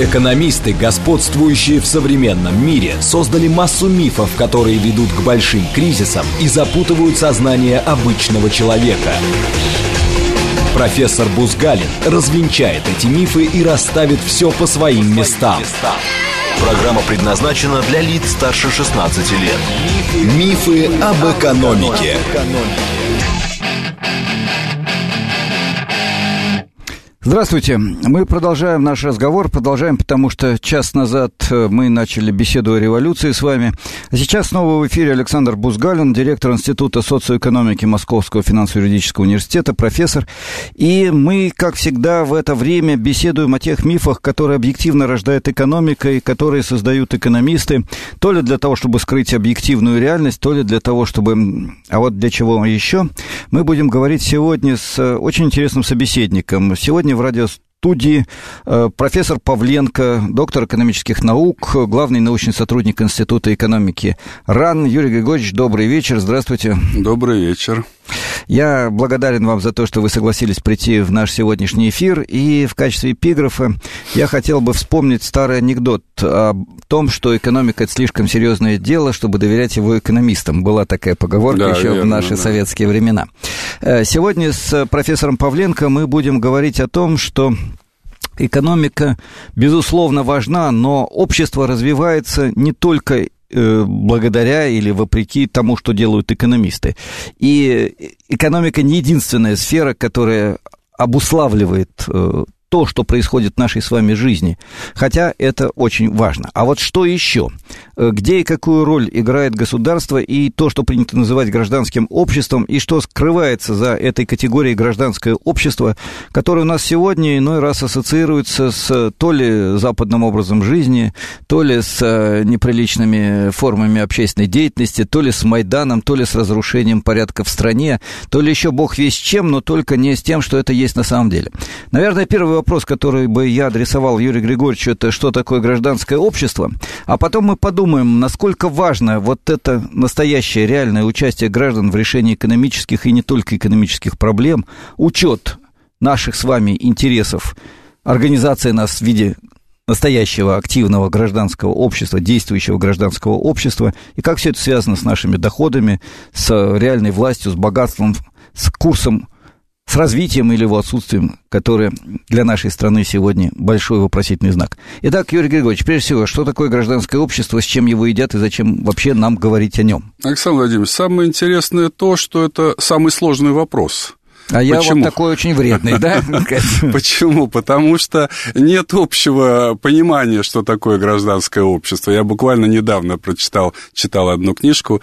Экономисты, господствующие в современном мире, создали массу мифов, которые ведут к большим кризисам и запутывают сознание обычного человека. Профессор Бузгалин развенчает эти мифы и расставит все по своим местам. Программа предназначена для лиц старше 16 лет. Мифы об экономике. Здравствуйте. Мы продолжаем наш разговор. Продолжаем, потому что час назад мы начали беседу о революции с вами. А сейчас снова в эфире Александр Бузгалин, директор Института социоэкономики Московского финансово-юридического университета, профессор. И мы, как всегда, в это время беседуем о тех мифах, которые объективно рождает экономика и которые создают экономисты, то ли для того, чтобы скрыть объективную реальность, то ли для того, чтобы... А вот для чего еще? Мы будем говорить сегодня с очень интересным собеседником. Сегодня в радиостудии профессор Павленко, доктор экономических наук, главный научный сотрудник Института экономики РАН. Юрий Григорьевич, добрый вечер, здравствуйте. Добрый вечер. Я благодарен вам за то, что вы согласились прийти в наш сегодняшний эфир. И в качестве эпиграфа я хотел бы вспомнить старый анекдот о том, что экономика – это слишком серьезное дело, чтобы доверять его экономистам. Была такая поговорка еще верно, в наши советские времена. Сегодня с профессором Павленко мы будем говорить о том, что экономика, безусловно, важна, но общество развивается не только благодаря или вопреки тому, что делают экономисты. И экономика не единственная сфера, которая обуславливает то, что происходит в нашей с вами жизни, хотя это очень важно. А вот что еще? Где и какую роль играет государство и то, что принято называть гражданским обществом, и что скрывается за этой категорией гражданское общество, которое у нас сегодня иной раз ассоциируется с то ли западным образом жизни, то ли с неприличными формами общественной деятельности, то ли с Майданом, то ли с разрушением порядка в стране, то ли еще бог весть чем, но только не с тем, что это есть на самом деле. Наверное, первый вопрос, который бы я адресовал Юрию Григорьевичу, это что такое гражданское общество, а потом мы подумаем, насколько важно вот это настоящее реальное участие граждан в решении экономических и не только экономических проблем, учет наших с вами интересов, организация нас в виде настоящего активного гражданского общества, действующего гражданского общества, и как все это связано с нашими доходами, с реальной властью, с богатством, с курсом, с развитием или его отсутствием, которое для нашей страны сегодня большой вопросительный знак. Итак, Юрий Григорьевич, прежде всего, что такое гражданское общество, с чем его едят и зачем вообще нам говорить о нем? Александр Владимирович, самое интересное то, что это самый сложный вопрос. А я вот такой очень вредный, да? Почему? Потому что нет общего понимания, что такое гражданское общество. Я буквально недавно читал одну книжку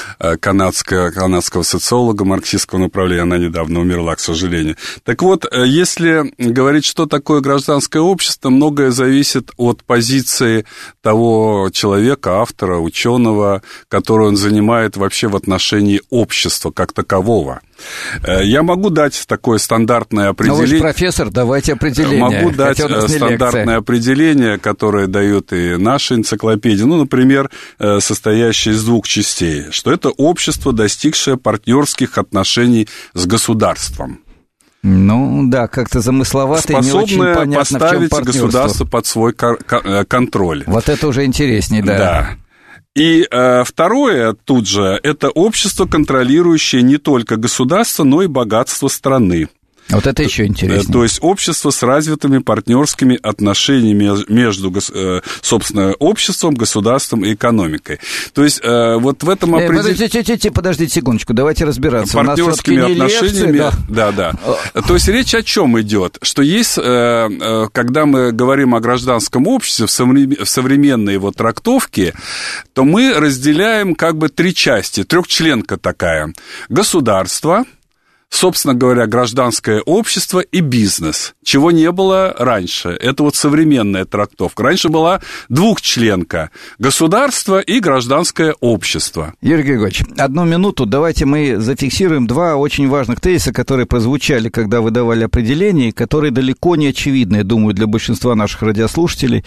канадского социолога марксистского направления, она недавно умерла, к сожалению. Так вот, если говорить, что такое гражданское общество, многое зависит от позиции того человека, автора, ученого, которую он занимает вообще в отношении общества как такового. Я могу дать такое стандартное определение. Но вы же профессор, давайте определение. Могу дать стандартное определение, которое дает и наша энциклопедия. Ну, например, состоящее из двух частей. Что это общество, достигшее партнерских отношений с государством. Ну, да, как-то замысловато и не очень понятно, в чем поставить партнерство. Государство под свой контроль. Вот это уже интереснее, да. Да. И второе тут же, это общество, контролирующее не только государство, но и богатство страны. Вот это еще интереснее. То есть общество с развитыми партнерскими отношениями между, собственно, обществом, государством и экономикой. То есть вот в этом определении... Подождите секундочку, давайте разбираться. Партнерскими отношениями, да. То есть речь о чем идет? Что есть, когда мы говорим о гражданском обществе в современной его трактовке, то мы разделяем как бы три части, трехчленка такая. Государство, собственно говоря, гражданское общество и бизнес, чего не было раньше. Это вот современная трактовка. Раньше была двухчленка – государство и гражданское общество. Юрий Григорьевич, одну минуту, давайте мы зафиксируем два очень важных тезиса, которые прозвучали, когда вы давали определение, которые далеко не очевидны, я думаю, для большинства наших радиослушателей,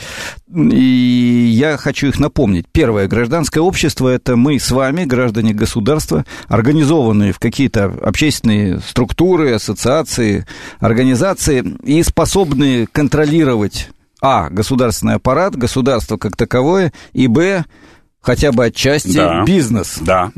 и я хочу их напомнить. Первое, гражданское общество – это мы с вами, граждане государства, организованные в какие-то общественные структуры, ассоциации, организации и способные контролировать А, государственный аппарат, государство как таковое, и Б, хотя бы отчасти бизнес. Да.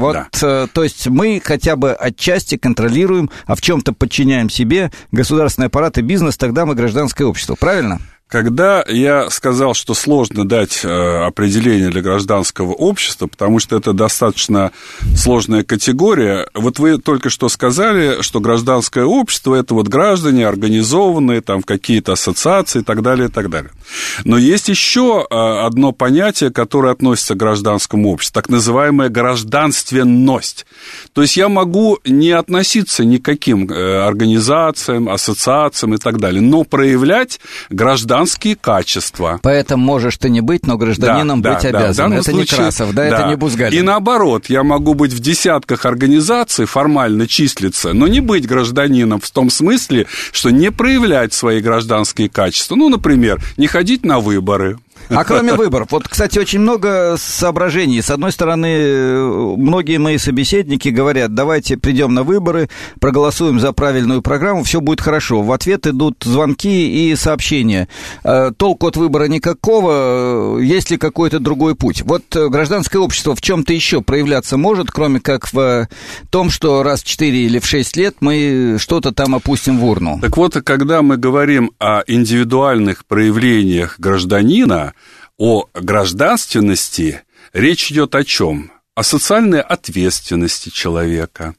То есть мы хотя бы отчасти контролируем, а в чем-то подчиняем себе государственный аппарат и бизнес, тогда мы гражданское общество, правильно? Когда я сказал, что сложно дать определение для гражданского общества, потому что это достаточно сложная категория, вот вы только что сказали, что гражданское общество – это вот граждане, организованные там в какие-то ассоциации и так далее, и так далее. Но есть еще одно понятие, которое относится к гражданскому обществу, так называемая гражданственность. То есть я могу не относиться ни к каким организациям, ассоциациям и так далее, но проявлять гражданские качества. Поэтому можешь ты не быть, но гражданином быть обязан. Это не Красов, это не Бузгалин. И наоборот, я могу быть в десятках организаций, формально числиться, но не быть гражданином в том смысле, что не проявлять свои гражданские качества. Ну, например, не ходить на выборы. А кроме выборов, вот, кстати, очень много соображений. С одной стороны, многие мои собеседники говорят, давайте придем на выборы, проголосуем за правильную программу, все будет хорошо. В ответ идут звонки и сообщения. Толку от выбора никакого, есть ли какой-то другой путь? Вот гражданское общество в чем-то еще проявляться может, кроме как в том, что раз в 4 или в 6 лет мы что-то там опустим в урну. Так вот, когда мы говорим о индивидуальных проявлениях гражданина, о гражданственности, речь идет о чем? О социальной ответственности человека,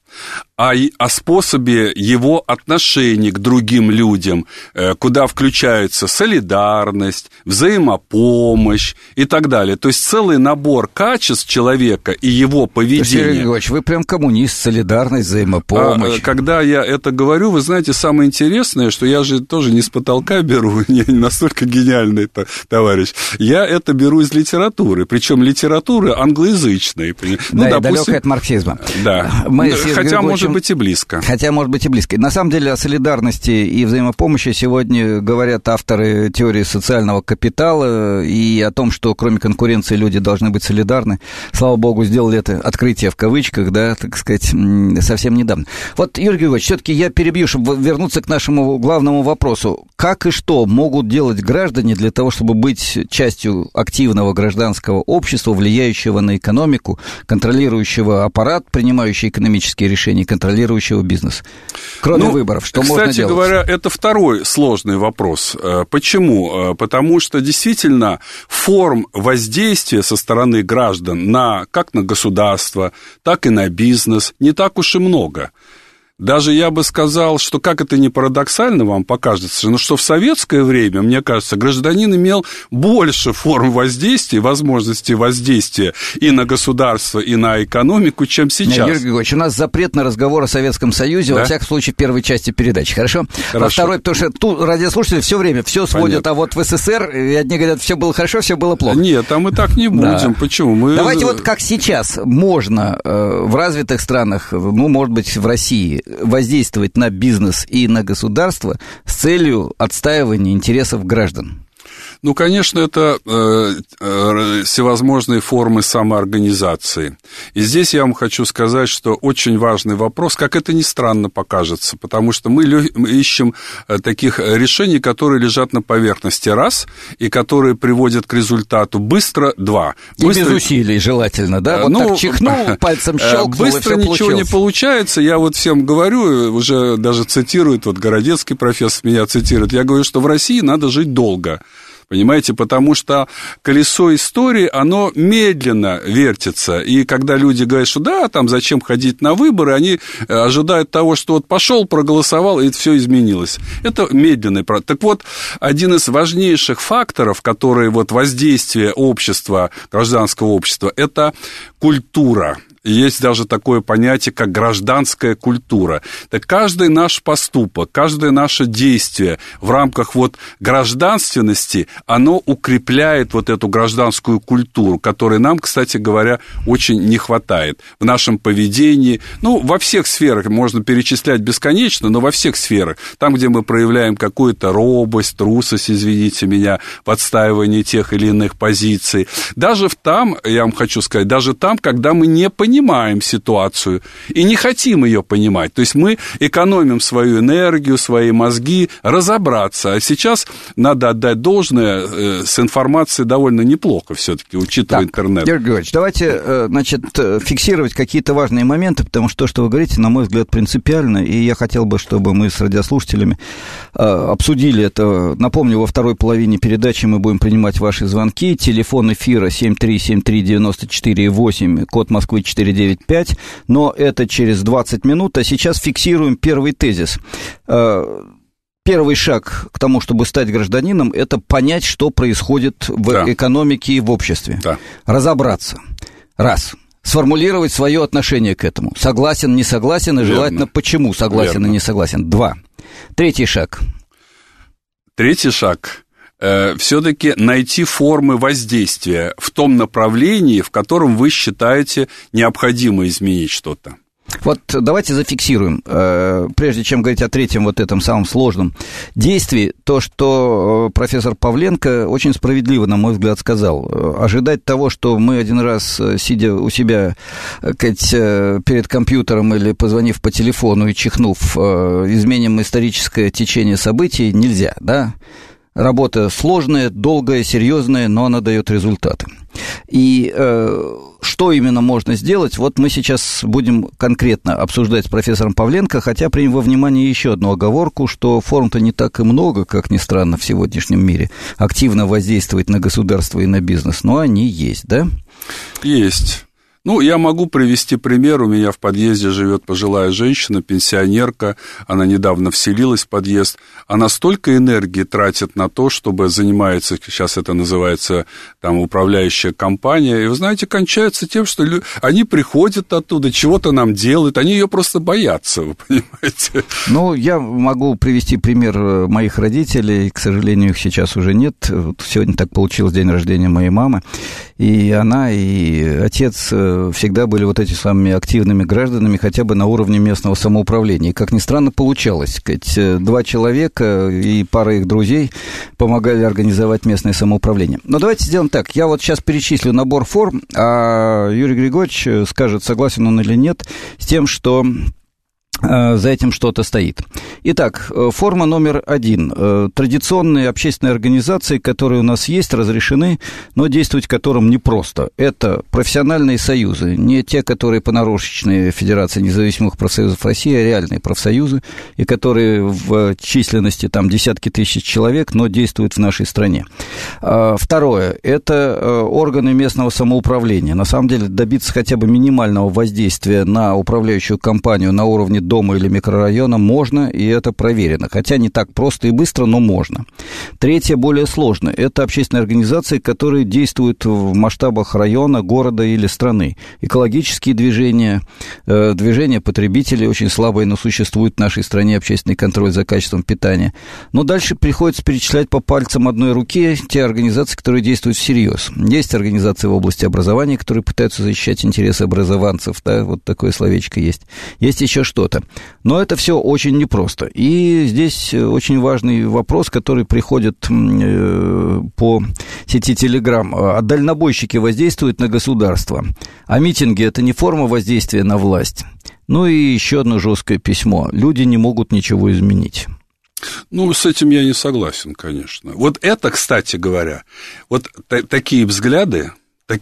о способе его отношений к другим людям, куда включаются солидарность, взаимопомощь и так далее. То есть целый набор качеств человека и его поведения. Сергей Григорьевич, вы прям коммунист, солидарность, взаимопомощь. Когда я это говорю, вы знаете, самое интересное, что я же тоже не с потолка беру, не настолько гениальный товарищ. Я это беру из литературы, причем литературы англоязычной. Да, далекая от марксизма. Да. Хотя, может быть, и близко. Хотя, может быть, и близко. На самом деле, о солидарности и взаимопомощи сегодня говорят авторы теории социального капитала и о том, что кроме конкуренции люди должны быть солидарны. Слава богу, сделали это открытие в кавычках, да, так сказать, совсем недавно. Вот, Юрий Григорьевич, все-таки я перебью, чтобы вернуться к нашему главному вопросу. Как и что могут делать граждане для того, чтобы быть частью активного гражданского общества, влияющего на экономику, контролирующего аппарат, принимающий экономические решения, контролирующего бизнес? Кроме выборов, что можно делать? Кстати говоря, это второй сложный вопрос. Почему? Потому что действительно форм воздействия со стороны граждан как на государство, так и на бизнес не так уж и много. Даже я бы сказал, что, как это ни парадоксально вам покажется, но что в советское время, мне кажется, гражданин имел больше форм воздействия, возможностей воздействия и на государство, и на экономику, чем сейчас. Юрий Григорьевич, у нас запрет на разговор о Советском Союзе, да? Во всяком случае, в первой части передачи, хорошо? Во второй, потому что тут радиослушатели все время все сводят, а вот в СССР, и одни говорят, все было хорошо, все было плохо. Нет, там мы так не будем. Да. Почему? Давайте вот как сейчас можно в развитых странах, может быть, в России, воздействовать на бизнес и на государство с целью отстаивания интересов граждан? Ну, конечно, это всевозможные формы самоорганизации. И здесь я вам хочу сказать, что очень важный вопрос, как это ни странно покажется, потому что мы ищем таких решений, которые лежат на поверхности, раз, и которые приводят к результату быстро, два. И без усилий желательно, да? Вот так чихнул, пальцем щелкнул, быстро и все ничего не получается. Я вот всем говорю, уже даже цитирует, вот Городецкий профессор меня цитирует, я говорю, что в России надо жить долго. Понимаете, потому что колесо истории, оно медленно вертится, и когда люди говорят, что да, там зачем ходить на выборы, они ожидают того, что вот пошел, проголосовал, и это все изменилось. Это медленный процесс. Так вот, один из важнейших факторов, которые вот воздействие общества, гражданского общества, это культура. Есть даже такое понятие, как гражданская культура. Так каждый наш поступок, каждое наше действие в рамках вот гражданственности, оно укрепляет вот эту гражданскую культуру, которой нам, кстати говоря, очень не хватает в нашем поведении. Ну, во всех сферах, можно перечислять бесконечно, но во всех сферах. Там, где мы проявляем какую-то робость, трусость, извините меня, в отстаивании тех или иных позиций. Даже там, я вам хочу сказать, даже там, когда мы не понимаем, понимаем ситуацию и не хотим ее понимать. То есть мы экономим свою энергию, свои мозги, разобраться. А сейчас надо отдать должное, с информацией довольно неплохо все-таки, учитывая интернет. Георгий Григорьевич, давайте, значит, фиксировать какие-то важные моменты, потому что то, что вы говорите, на мой взгляд, принципиально, и я хотел бы, чтобы мы с радиослушателями обсудили это. Напомню, во второй половине передачи мы будем принимать ваши звонки. Телефон эфира 7373948, код Москвы 495, но это через 20 минут, а сейчас фиксируем первый тезис. Первый шаг к тому, чтобы стать гражданином, это понять, что происходит в экономике и в обществе. Да. Разобраться. Раз. Сформулировать свое отношение к этому. Согласен, не согласен, и желательно, почему согласен и не согласен. Два. Третий шаг. Третий шаг. Все-таки найти формы воздействия в том направлении, в котором вы считаете необходимо изменить что-то. Вот давайте зафиксируем, прежде чем говорить о третьем, вот этом самом сложном действии, то, что профессор Павленко очень справедливо, на мой взгляд, сказал. Ожидать того, что мы один раз, сидя у себя перед компьютером или позвонив по телефону и чихнув, изменим историческое течение событий, нельзя, да? Работа сложная, долгая, серьезная, но она дает результаты. И что именно можно сделать, вот мы сейчас будем конкретно обсуждать с профессором Павленко, хотя примем во внимание еще одну оговорку, что форм-то не так и много, как ни странно, в сегодняшнем мире, активно воздействовать на государство и на бизнес, но они есть, да? Есть. Ну, я могу привести пример. У меня в подъезде живет пожилая женщина, пенсионерка. Она недавно вселилась в подъезд. Она столько энергии тратит на то, чтобы занимается, сейчас это называется, там, управляющая компания. И, вы знаете, кончается тем, что они приходят оттуда, чего-то нам делают. Они ее просто боятся, вы понимаете? Ну, я могу привести пример моих родителей. К сожалению, их сейчас уже нет. Сегодня так получилось, день рождения моей мамы. И она, и отец всегда были вот этими самыми активными гражданами, хотя бы на уровне местного самоуправления. И, как ни странно, получалось. Два человека и пара их друзей помогали организовать местное самоуправление. Но давайте сделаем так. Я вот сейчас перечислю набор форм, а Юрий Григорьевич скажет, согласен он или нет с тем, что за этим что-то стоит. Итак, форма номер 1. Традиционные общественные организации, которые у нас есть, разрешены, но действовать которым непросто. Это профессиональные союзы, не те, которые понарошечные Федерации независимых профсоюзов России, а реальные профсоюзы, и которые в численности там десятки тысяч человек, но действуют в нашей стране. Второе. Это органы местного самоуправления. На самом деле, добиться хотя бы минимального воздействия на управляющую компанию на уровне дома или микрорайона можно, и это проверено. Хотя не так просто и быстро, но можно. Третье, более сложное. Это общественные организации, которые действуют в масштабах района, города или страны. Экологические движения, движения потребителей очень слабые, но существует в нашей стране общественный контроль за качеством питания. Но дальше приходится перечислять по пальцам одной руки те организации, которые действуют всерьез. Есть организации в области образования, которые пытаются защищать интересы образованцев, да, вот такое словечко есть. Есть еще что-то. Но это все очень непросто. И здесь очень важный вопрос, который приходит по сети Telegram. А дальнобойщики воздействуют на государство. А митинги – это не форма воздействия на власть. Ну и еще одно жесткое письмо. Люди не могут ничего изменить. Ну, с этим я не согласен, конечно. Вот это, кстати говоря, вот такие взгляды,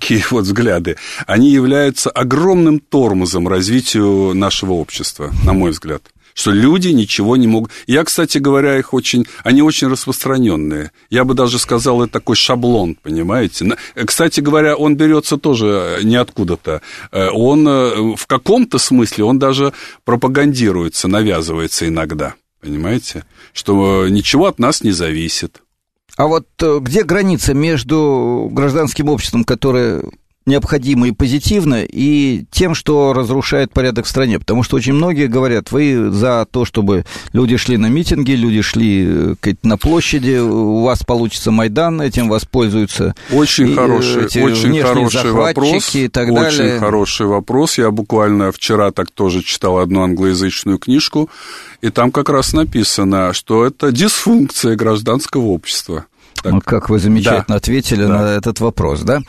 они являются огромным тормозом развитию нашего общества, на мой взгляд. Что люди ничего не могут... Я, кстати говоря, они очень распространенные. Я бы даже сказал, это такой шаблон, понимаете? Кстати говоря, он берется тоже не откуда-то. Он в каком-то смысле, он даже пропагандируется, навязывается иногда, понимаете? Что ничего от нас не зависит. А вот где граница между гражданским обществом, которое необходимо и позитивно, и тем, что разрушает порядок в стране? Потому что очень многие говорят, вы за то, чтобы люди шли на митинги, люди шли на площади, у вас получится Майдан, этим воспользуются очень хороший вопрос, и так далее. Очень хороший вопрос. Я буквально вчера так тоже читал одну англоязычную книжку, и там как раз написано, что это дисфункция гражданского общества. Ну, как вы замечательно ответили на этот вопрос, да?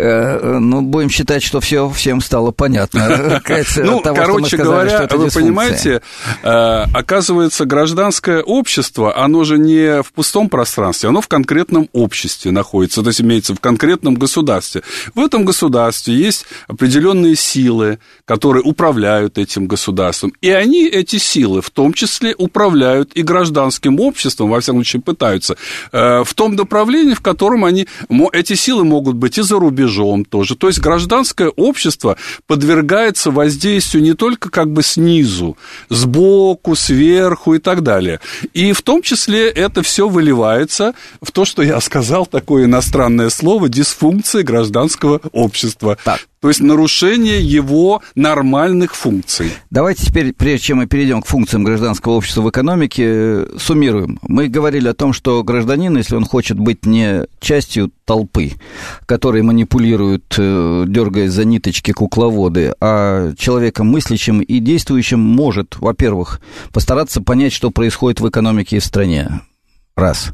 Ну, будем считать, что всем стало понятно. Ну, короче говоря, вы понимаете, оказывается, гражданское общество, оно же не в пустом пространстве, оно в конкретном обществе находится, то есть имеется в конкретном государстве. В этом государстве есть определенные силы, которые управляют этим государством, и они, эти силы, в том числе управляют и гражданским обществом, во всяком случае пытаются, в том направлении, в котором эти силы могут быть и за рубежом тоже. То есть гражданское общество подвергается воздействию не только как бы снизу, сбоку, сверху и так далее. И в том числе это все выливается в то, что я сказал, такое иностранное слово, дисфункция гражданского общества. Так. То есть нарушение его нормальных функций. Давайте теперь, прежде чем мы перейдем к функциям гражданского общества в экономике, суммируем. Мы говорили о том, что гражданин, если он хочет быть не частью толпы, которые манипулируют, дергая за ниточки кукловоды, а человеком мыслящим и действующим, может, во-первых, постараться понять, что происходит в экономике и в стране. Раз.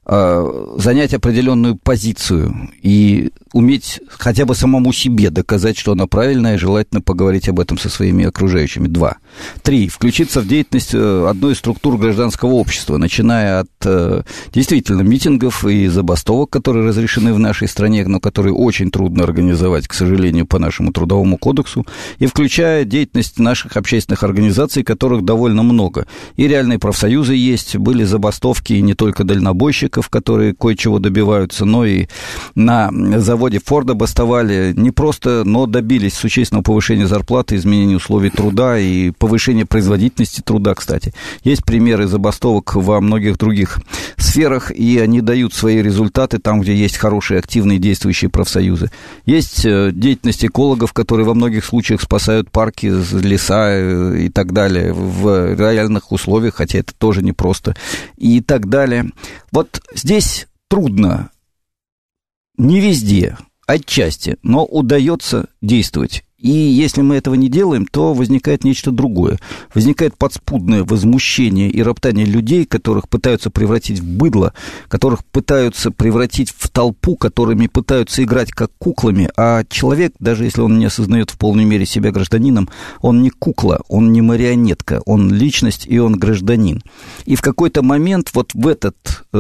Занять определенную позицию и уметь хотя бы самому себе доказать, что она правильная, и желательно поговорить об этом со своими окружающими. 2. 3. Включиться в деятельность одной из структур гражданского общества, начиная от действительно митингов и забастовок, которые разрешены в нашей стране, но которые очень трудно организовать, к сожалению, по нашему трудовому кодексу, и включая деятельность наших общественных организаций, которых довольно много. И реальные профсоюзы есть, были забастовки, и не только дальнобойщиков, которые кое-чего добиваются, но и на заводе Форда бастовали не просто, но добились существенного повышения зарплаты, изменения условий труда и повышения производительности труда, кстати. Есть примеры забастовок во многих других сферах, и они дают свои результаты там, где есть хорошие, активные, действующие профсоюзы. Есть деятельность экологов, которые во многих случаях спасают парки, леса и так далее в реальных условиях, хотя это тоже непросто, и так далее. Вот здесь трудно, не везде, отчасти, но удается действовать. И если мы этого не делаем, то возникает нечто другое. Возникает подспудное возмущение и роптание людей, которых пытаются превратить в быдло, которых пытаются превратить в толпу, которыми пытаются играть как куклами. А человек, даже если он не осознает в полной мере себя гражданином, он не кукла, он не марионетка, он личность и он гражданин. И в какой-то момент вот в этот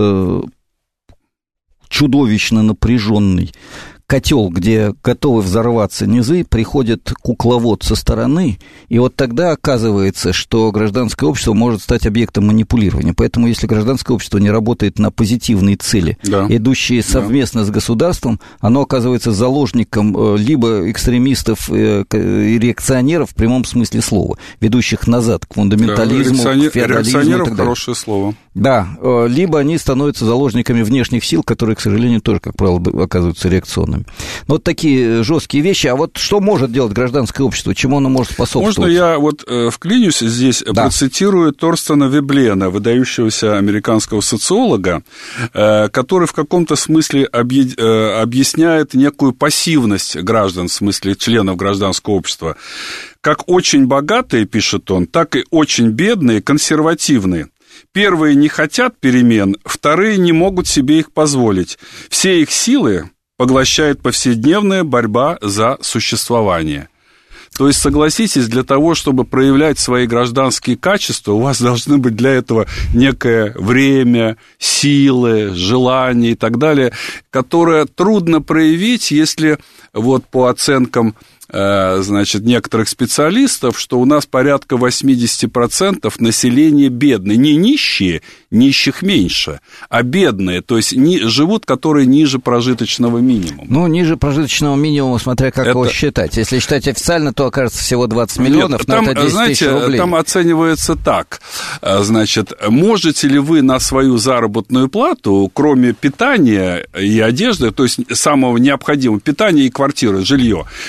чудовищно напряженный котел, где готовы взорваться низы, приходит кукловод со стороны, и вот тогда оказывается, что гражданское общество может стать объектом манипулирования. Поэтому, если гражданское общество не работает на позитивные цели, идущие совместно с государством, оно оказывается заложником либо экстремистов и реакционеров в прямом смысле слова, ведущих назад к фундаментализму, к феодализму и так далее. Хорошее слово. Да, либо они становятся заложниками внешних сил, которые, к сожалению, тоже, как правило, оказываются реакционными. Но вот такие жесткие вещи. А вот что может делать гражданское общество? Чему оно может способствовать? Можно я вот вклинюсь здесь, процитирую Торстена Веблена, выдающегося американского социолога, который в каком-то смысле объясняет некую пассивность граждан, в смысле членов гражданского общества. Как очень богатые, пишет он, так и очень бедные, консервативные. Первые не хотят перемен, вторые не могут себе их позволить. Все их силы поглощает повседневная борьба за существование. То есть, согласитесь, для того, чтобы проявлять свои гражданские качества, у вас должны быть для этого некое время, силы, желания и так далее, которое трудно проявить, если вот по оценкам значит, некоторых специалистов, что у нас порядка 80% населения бедные. Не нищие, нищих меньше, а бедные, то есть живут, которые ниже прожиточного минимума. Ну, ниже прожиточного минимума, смотря как его считать. Если считать официально, то окажется всего 20 миллионов, но это 10 тысяч рублей. Там оценивается так. Значит, можете ли вы на свою заработную плату, кроме питания и одежды, то есть самого необходимого, питания и квартиры, жилье, купить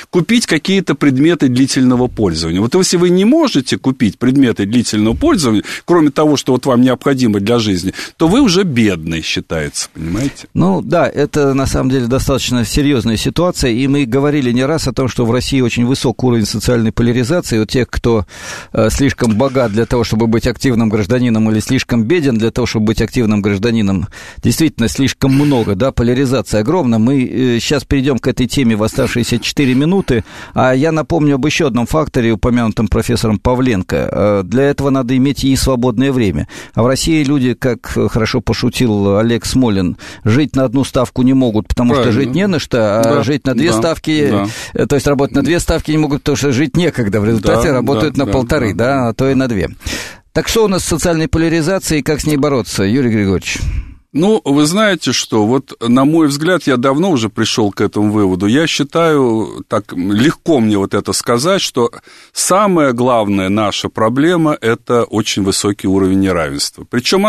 купить какие-то предметы длительного пользования. Вот если вы не можете купить предметы длительного пользования, кроме того, что вот вам необходимо для жизни, то вы уже бедный считается, понимаете? Ну, да, это на самом деле достаточно серьезная ситуация, и мы говорили не раз о том, что в России очень высокий уровень социальной поляризации. У тех, кто слишком богат для того, чтобы быть активным гражданином, или слишком беден для того, чтобы быть активным гражданином, действительно слишком много, да, поляризация огромна. Мы сейчас перейдем к этой теме в оставшиеся 4 минуты, а я напомню об еще одном факторе, упомянутом профессором Павленко. Для этого надо иметь и свободное время. А в России люди, как хорошо пошутил Олег Смолин, жить на одну ставку не могут, потому что жить не на что, а жить на 2 ставки, то есть работать на 2 ставки не могут, потому что жить некогда. В результате работают на 1,5, а то и на 2. Так что у нас с социальной поляризацией и как с ней бороться, Юрий Григорьевич? Ну, вы знаете что, вот на мой взгляд, я давно уже пришел к этому выводу, я считаю, так легко мне вот это сказать, что самая главная наша проблема – это очень высокий уровень неравенства. Причем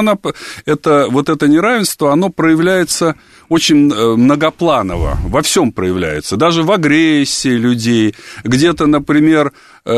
это неравенство, оно проявляется очень многопланово, во всем проявляется, даже в агрессии людей, где-то, например,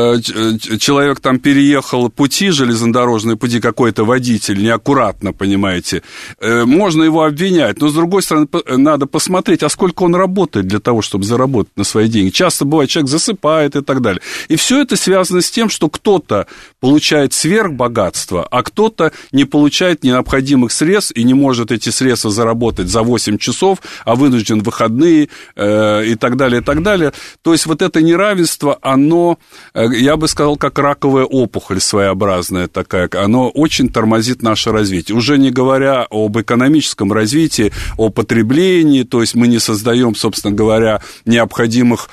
человек там переехал пути, железнодорожные пути, какой-то водитель, неаккуратно, понимаете, можно его обвинять, но, с другой стороны, надо посмотреть, а сколько он работает для того, чтобы заработать на свои деньги. Часто бывает, человек засыпает и так далее. И все это связано с тем, что кто-то получает сверхбогатство, а кто-то не получает необходимых средств и не может эти средства заработать за 8 часов, а вынужден в выходные и так далее, и так далее. То есть вот это неравенство, оно, я бы сказал, как раковая опухоль своеобразная такая, оно очень тормозит наше развитие. Уже не говоря об экономическом развитии, о потреблении, то есть мы не создаем, собственно говоря, необходимых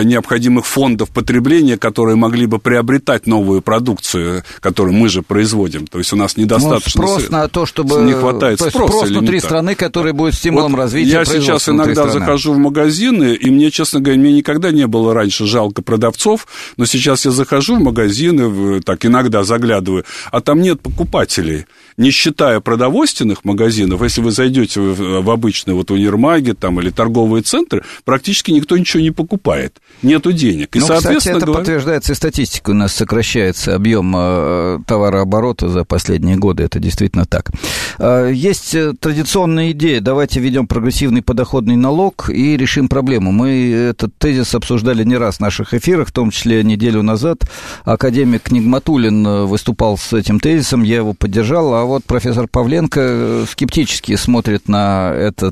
фондов потребления, которые могли бы приобретать новую продукцию, которую мы же производим. То есть у нас недостаточно... Спрос на то, чтобы... Не хватает спроса. Спрос внутри страны, который будет стимулом развития производства. Я сейчас иногда захожу в магазины, и мне, честно говоря, мне никогда не было раньше жалко продавцов, но сейчас я захожу в магазины, так иногда заглядываю, а там нет покупателей. Не считая продовольственных магазинов, если вы зайдете в обычные вот универмаги там, или торговые центры, практически никто ничего не покупает. Нету денег. И, кстати, это подтверждается и статистикой. У нас сокращается объем товарооборота за последние годы. Это действительно так. Есть традиционная идея. Давайте введем прогрессивный подоходный налог и решим проблему. Мы этот тезис обсуждали не раз в наших эфирах, в том числе неделю назад. Академик Нигматуллин выступал с этим тезисом, я его поддержал, а вот профессор Павленко скептически смотрит на этот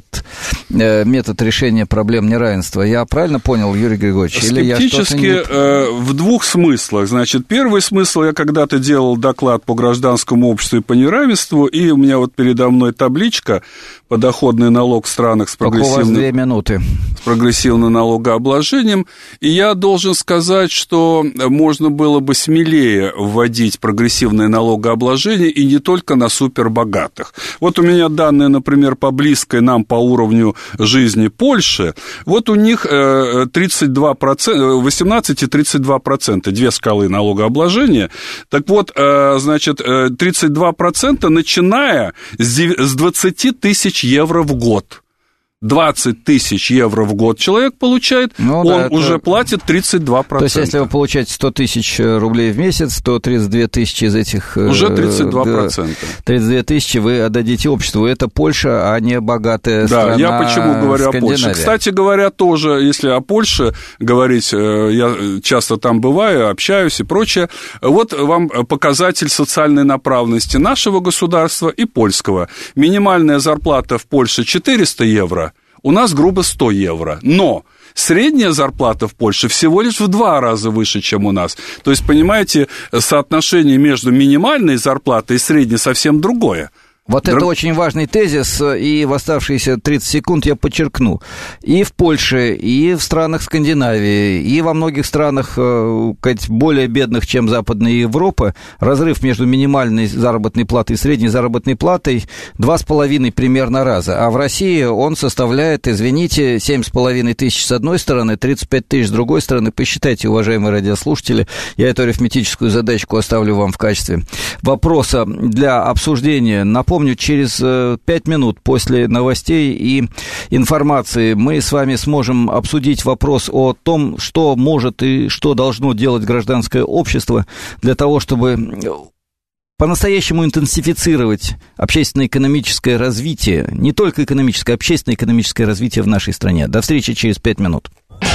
метод решения проблем неравенства. Я правильно понял, Юрий Григорьевич? Скептически в 2 смыслах. Значит, первый смысл, я когда-то делал доклад по гражданскому обществу и по неравенству, и у меня вот передо мной табличка «Подоходный налог в странах с прогрессивным налогообложением», и я должен сказать, что можно было бы смелее вводить прогрессивное налогообложение и не только на супербогатых. Вот у меня данные, например, по близкой нам по уровню жизни Польши. Вот у них 32%, 18 и 32%, 2 скалы налогообложения. Так вот, значит, 32%, начиная с 20 тысяч евро в год. 20 тысяч евро в год человек получает, уже платит 32%. То есть, если вы получаете 100 тысяч рублей в месяц, то 32 тысячи из этих... Уже 32%. 32 тысячи вы отдадите обществу. Это Польша, а не богатая страна. Да, я почему говорю о Польше. Кстати говоря, тоже, если о Польше говорить, я часто там бываю, общаюсь и прочее, вот вам показатель социальной направленности нашего государства и польского. Минимальная зарплата в Польше 400 евро, у нас грубо 100 евро, но средняя зарплата в Польше всего лишь в 2 раза выше, чем у нас. То есть, понимаете, соотношение между минимальной зарплатой и средней совсем другое. Вот это очень важный тезис, и в оставшиеся 30 секунд я подчеркну. И в Польше, и в странах Скандинавии, и во многих странах, более бедных, чем Западная Европа, разрыв между минимальной заработной платой и средней заработной платой 2,5 примерно раза. А в России он составляет, извините, 7,5 тысяч с одной стороны, 35 тысяч с другой стороны. Посчитайте, уважаемые радиослушатели, я эту арифметическую задачку оставлю вам в качестве вопроса для обсуждения. Напомню, напомню, через 5 минут после новостей и информации мы с вами сможем обсудить вопрос о том, что может и что должно делать гражданское общество для того, чтобы по-настоящему интенсифицировать общественно-экономическое развитие, не только экономическое, общественно-экономическое развитие в нашей стране. До встречи через 5 минут.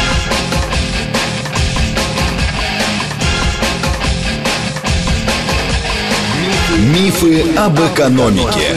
Мифы об экономике.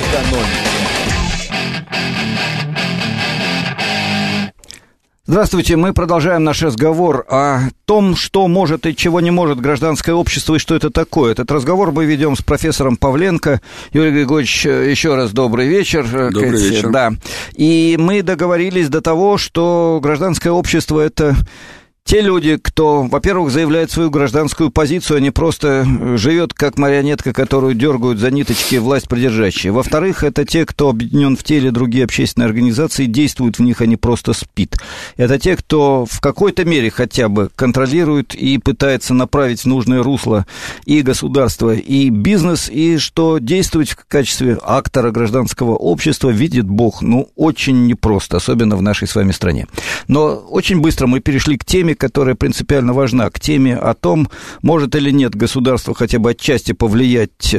Здравствуйте, мы продолжаем наш разговор о том, что может и чего не может гражданское общество и что это такое. Этот разговор мы ведем с профессором Павленко. Юрий Григорьевич, еще раз добрый вечер. Добрый вечер. Да. И мы договорились до того, что гражданское общество – это те люди, кто, во-первых, заявляет свою гражданскую позицию, а не просто живет как марионетка, которую дергают за ниточки власть придержащие. Во-вторых, это те, кто объединен в те или другие общественные организации, действует в них, а не просто спит. Это те, кто в какой-то мере хотя бы контролирует и пытается направить в нужное русло и государство, и бизнес, и что действовать в качестве актора гражданского общества видит Бог, очень непросто, особенно в нашей с вами стране. Но очень быстро мы перешли к теме, которая принципиально важна, к теме о том, может или нет государство хотя бы отчасти повлиять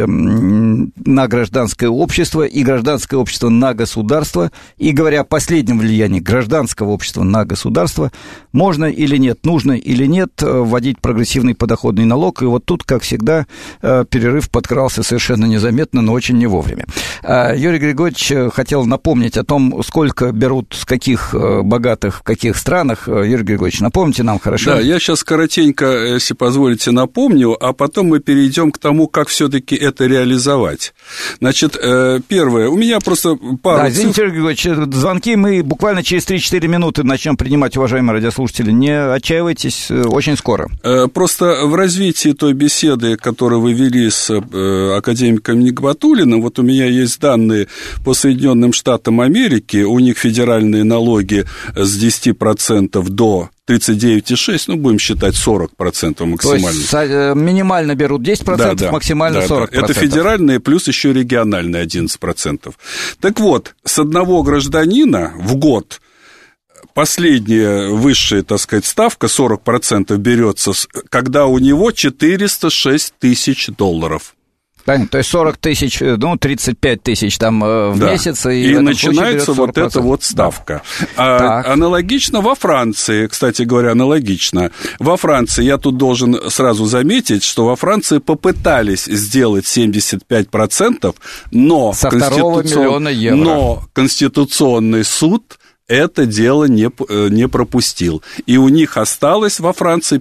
на гражданское общество и гражданское общество на государство. И говоря о последнем влиянии гражданского общества на государство, можно или нет, нужно или нет вводить прогрессивный подоходный налог. И вот тут, как всегда, перерыв подкрался совершенно незаметно, но очень не вовремя. Юрий Григорьевич хотел напомнить о том, сколько берут с каких богатых, в каких странах. Юрий Григорьевич, напомните нам, хорошо? Да, я сейчас коротенько, если позволите, напомню, а потом мы перейдем к тому, как все-таки это реализовать. Значит, первое, у меня просто пару... Да, извините, Юрий Григорьевич, звонки мы буквально через 3-4 минуты начнем принимать, уважаемые радиослушатели. Не отчаивайтесь, очень скоро. Просто в развитии той беседы, которую вы вели с академиком Нигматуллиным, вот у меня есть данные по Соединенным Штатам Америки, у них федеральные налоги с 10% до 39,6%, будем считать 40% максимально. То есть минимально берут 10%, да, максимально 40%. Да. Это федеральные, плюс еще региональные 11%. Так вот, с одного гражданина в год последняя высшая, так сказать, ставка 40% берется, когда у него 406 тысяч долларов. Понятно, то есть 40 тысяч, 35 тысяч там в месяц. И начинается вот эта вот ставка. Аналогично во Франции, кстати говоря, аналогично. Во Франции, я тут должен сразу заметить, что во Франции попытались сделать 75%, но со 2 миллиона евро. Но Конституционный суд это дело не пропустил. И у них осталось во Франции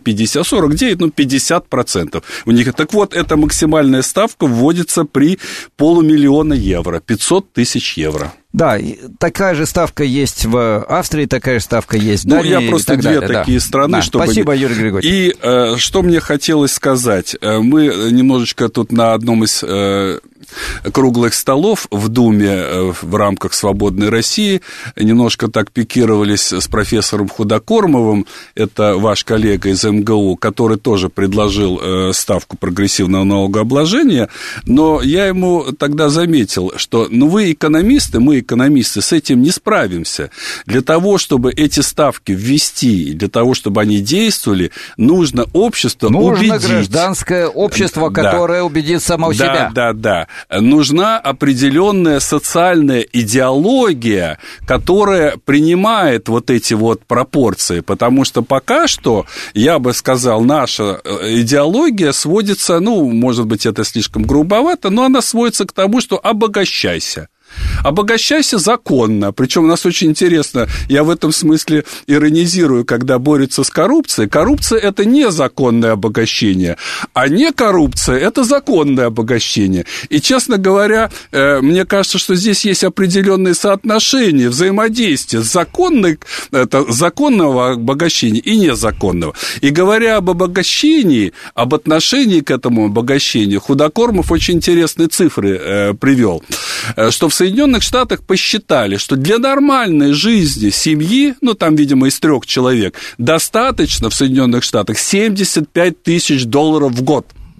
50% у них. Так вот, эта максимальная ставка вводится при 500 000 евро, 500 тысяч евро. Да, такая же ставка есть в Австрии, такая же ставка есть в Дании. Я просто две такие страны, да, чтобы... Спасибо, Юрий Григорьевич. И что мне хотелось сказать. Мы немножечко тут на одном из круглых столов в Думе в рамках «Свободной России» немножко так пикировались с профессором Худокормовым, это ваш коллега из МГУ, который тоже предложил ставку прогрессивного налогообложения, но я ему тогда заметил, что вы экономисты, мы экономисты, с этим не справимся. Для того, чтобы эти ставки ввести, для того, чтобы они действовали, нужно общество убедить. Нужно гражданское общество, которое убедит само себя. Да. Нужна определенная социальная идеология, которая принимает вот эти вот пропорции, потому что пока что, я бы сказал, наша идеология сводится, может быть, это слишком грубовато, но она сводится к тому, что обогащайся. Обогащайся законно. Причем у нас очень интересно, я в этом смысле иронизирую, когда борются с коррупцией. Коррупция – это незаконное обогащение, а не коррупция – это законное обогащение. И, честно говоря, мне кажется, что здесь есть определенные соотношения, взаимодействия законного обогащения и незаконного. И говоря об обогащении, об отношении к этому обогащению, Худокормов очень интересные цифры привел, что в Соединенных Штатах посчитали, что для нормальной жизни семьи, там, видимо, из 3 человек, достаточно в Соединенных Штатах $75 тысяч в год.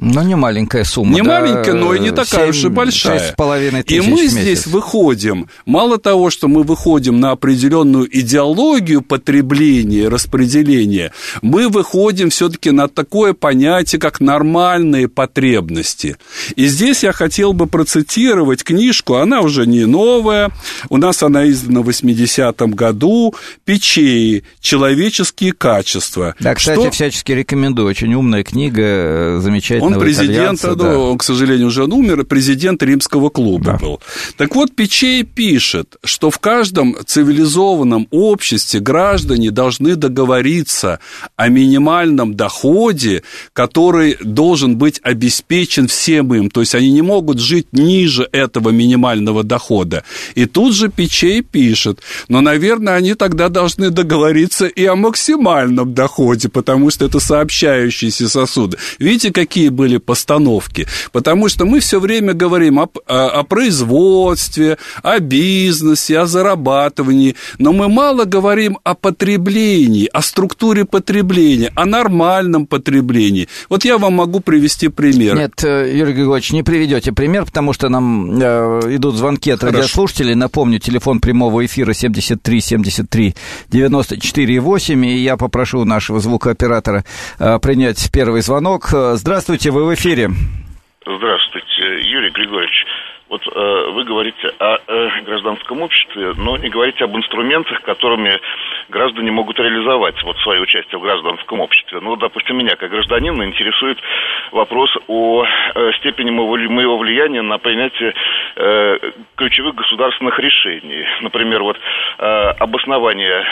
Ну, не маленькая сумма. Не маленькая, но и не такая уж и большая. 6,5 тысяч и мы здесь выходим, мало того, что мы выходим на определенную идеологию потребления, распределения, мы выходим все-таки на такое понятие, как нормальные потребности. И здесь я хотел бы процитировать книжку, она уже не новая, у нас она издана в 80-м году, Печей «Человеческие качества». Да, кстати, всячески рекомендую, очень умная книга, замечательная. Он президент, он, к сожалению, уже умер, президент Римского клуба был. Так вот, Печей пишет, что в каждом цивилизованном обществе граждане должны договориться о минимальном доходе, который должен быть обеспечен всем им. То есть они не могут жить ниже этого минимального дохода. И тут же Печей пишет, но, наверное, они тогда должны договориться и о максимальном доходе, потому что это сообщающиеся сосуды. Видите, какие были постановки? Потому что мы все время говорим о производстве, о бизнесе, о зарабатывании, но мы мало говорим о потреблении, о структуре потребления, о нормальном потреблении. Вот я вам могу привести пример. Нет, Юрий Григорьевич, не приведете пример, потому что нам идут звонки от радиослушателей. Напомню, телефон прямого эфира 73 73 94 8, и я попрошу нашего звукооператора принять первый звонок. Здравствуйте, вы в эфире. Здравствуйте, Юрий Григорьевич. Вот вы говорите о гражданском обществе, но не говорите об инструментах, которыми граждане могут реализовать вот свое участие в гражданском обществе. Ну, допустим, меня, как гражданина, интересует вопрос о степени моего влияния на принятие ключевых государственных решений. Например, вот обоснование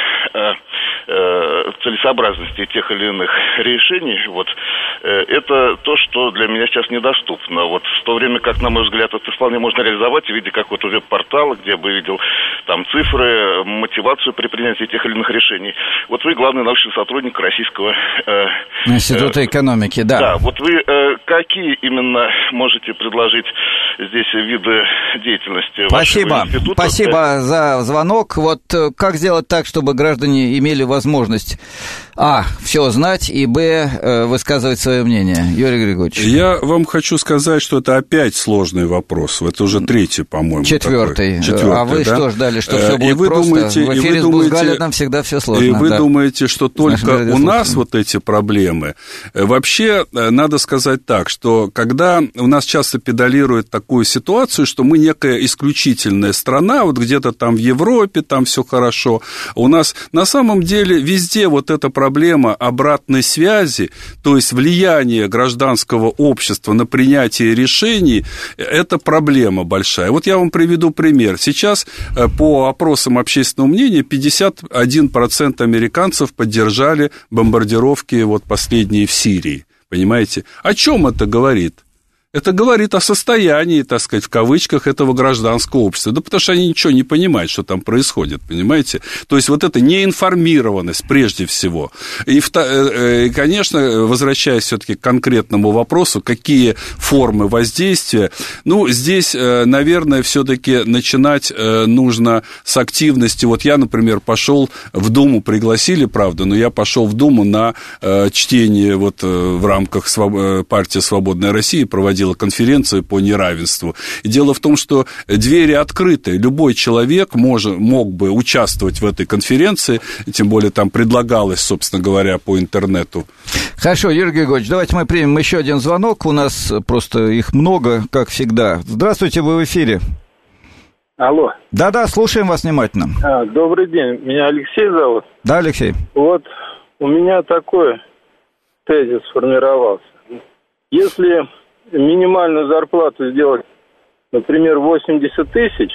целесообразности тех или иных решений, вот, это то, что для меня сейчас недоступно. Вот в то время как, на мой взгляд, это вполне можно реализовать в виде какого-то веб-портала, где бы видел там цифры, мотивацию при принятии тех или иных решений. Вот вы главный научный сотрудник Российского Института экономики, да. Да, вот вы какие именно можете предложить здесь виды деятельности вашего института? Спасибо за звонок. Вот как сделать так, чтобы граждане имели возможность все знать, и высказывать свое мнение? Юрий Григорьевич. Я вам хочу сказать, что это опять сложный вопрос. Это уже третий, по-моему. Четвертый. А вы что ждали, что все будет просто? В эфире с Бузгалиным всегда все сложно. И вы думаете, что только у нас вот эти проблемы? Вообще, надо сказать так, что когда у нас часто педалируют такую ситуацию, что мы некая исключительная страна, вот где-то там в Европе, там все хорошо, у нас на самом деле везде вот эта проблема обратной связи, то есть влияние гражданского общества на принятие решений, это проблема большая. Вот я вам приведу пример. Сейчас по опросам общественного мнения 51% американцев поддержали бомбардировки вот последние в Сирии. Понимаете? О чем это говорит? Это говорит о состоянии, так сказать, в кавычках, этого гражданского общества. Да потому что они ничего не понимают, что там происходит, понимаете? То есть вот эта неинформированность прежде всего. И, конечно, возвращаясь все-таки к конкретному вопросу, какие формы воздействия, здесь, наверное, все-таки начинать нужно с активности. Вот я, например, пошел в Думу, пригласили, правда, но я пошел в Думу на чтение вот в рамках партии «Свободная Россия», проводила конференцию по неравенству. И дело в том, что двери открыты. Любой человек мог бы участвовать в этой конференции, тем более там предлагалось, собственно говоря, по интернету. Хорошо, Юрий Григорьевич, давайте мы примем еще один звонок. У нас просто их много, как всегда. Здравствуйте, вы в эфире. Алло. Да-да, слушаем вас внимательно. Добрый день, меня Алексей зовут. Да, Алексей. Вот у меня такой тезис сформировался. Если минимальную зарплату сделать, например, 80 тысяч,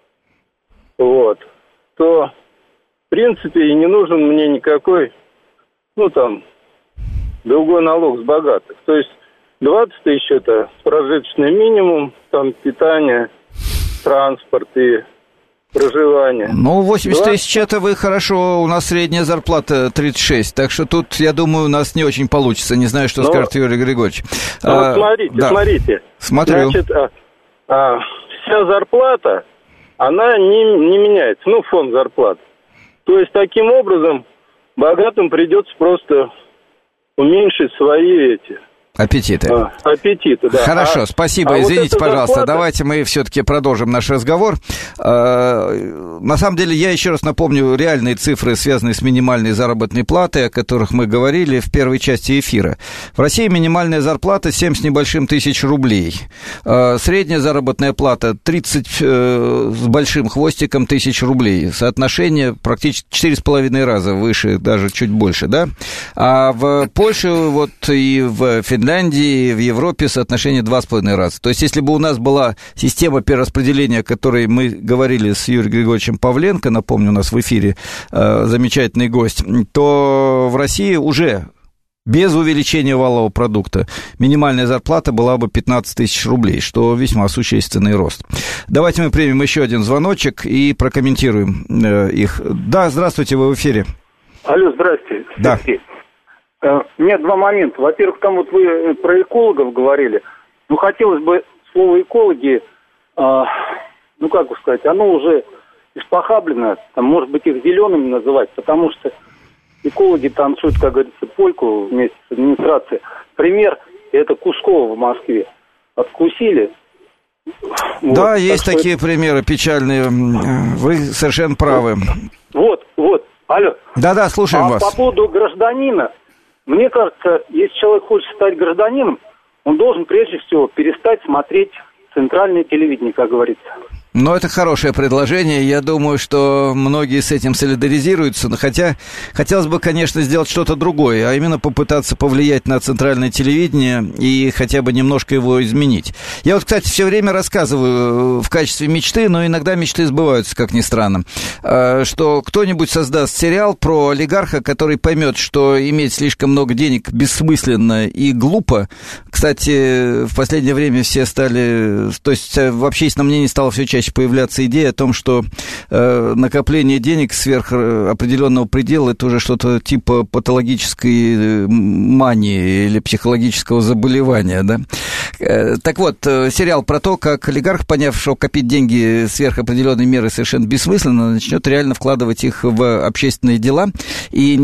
то, в принципе, и не нужен мне никакой, другой налог с богатых. То есть 20 тысяч – это прожиточный минимум, там питание, транспорт и проживание. 80 тысяч – это вы хорошо, у нас средняя зарплата 36, так что тут, я думаю, у нас не очень получится, не знаю, что скажет Юрий Григорьевич. Смотрите. Смотрю. Значит, вся зарплата, она не меняется, фонд зарплат. То есть, таким образом, богатым придется просто уменьшить свои Аппетиты. Аппетиты, да. Хорошо, спасибо. Извините, вот пожалуйста, зарплата... давайте мы все-таки продолжим наш разговор. На самом деле, я еще раз напомню реальные цифры, связанные с минимальной заработной платой, о которых мы говорили в первой части эфира. В России минимальная зарплата 7 с небольшим тысяч рублей. Средняя заработная плата 30 с большим хвостиком тысяч рублей. Соотношение практически 4,5 раза выше, даже чуть больше, да? А в Польше вот и в Финляндии, в Европе соотношение 2,5 раза. То есть, если бы у нас была система перераспределения, о которой мы говорили с Юрием Григорьевичем Павленко, напомню, у нас в эфире замечательный гость, то в России уже без увеличения валового продукта минимальная зарплата была бы 15 тысяч рублей, что весьма существенный рост. Давайте мы примем еще один звоночек и прокомментируем их. Да, здравствуйте, вы в эфире. Алло, здрасте. Да. У меня два момента. Во-первых, там вот вы про экологов говорили. Ну, хотелось бы слово экологи, ну, как бы сказать, оно уже испохаблено, там, может быть, их зелеными называть, потому что экологи танцуют, как говорится, польку вместе с администрацией. Пример, это Кусково в Москве. Откусили. Да, вот, есть так такие примеры печальные. Вы совершенно правы. Вот. Алло. Да, слушаем вас. По поводу гражданина. Мне кажется, если человек хочет стать гражданином, он должен прежде всего перестать смотреть центральное телевидение, как говорится. Ну, это хорошее предложение. Я думаю, что многие с этим солидаризируются. Но хотя хотелось бы, конечно, сделать что-то другое, а именно попытаться повлиять на центральное телевидение и хотя бы немножко его изменить. Я вот, кстати, все время рассказываю в качестве мечты, но иногда мечты сбываются, как ни странно, что кто-нибудь создаст сериал про олигарха, который поймет, что иметь слишком много денег бессмысленно и глупо. Кстати, в последнее время все стали... То есть в общественном мнении стало все чаще появляться идея о том, что накопление денег сверх определенного предела — это уже что-то типа патологической мании или психологического заболевания, да? Так вот, сериал про то, как олигарх, поняв, что копить деньги сверх определенной меры совершенно бессмысленно, начнет реально вкладывать их в общественные дела, и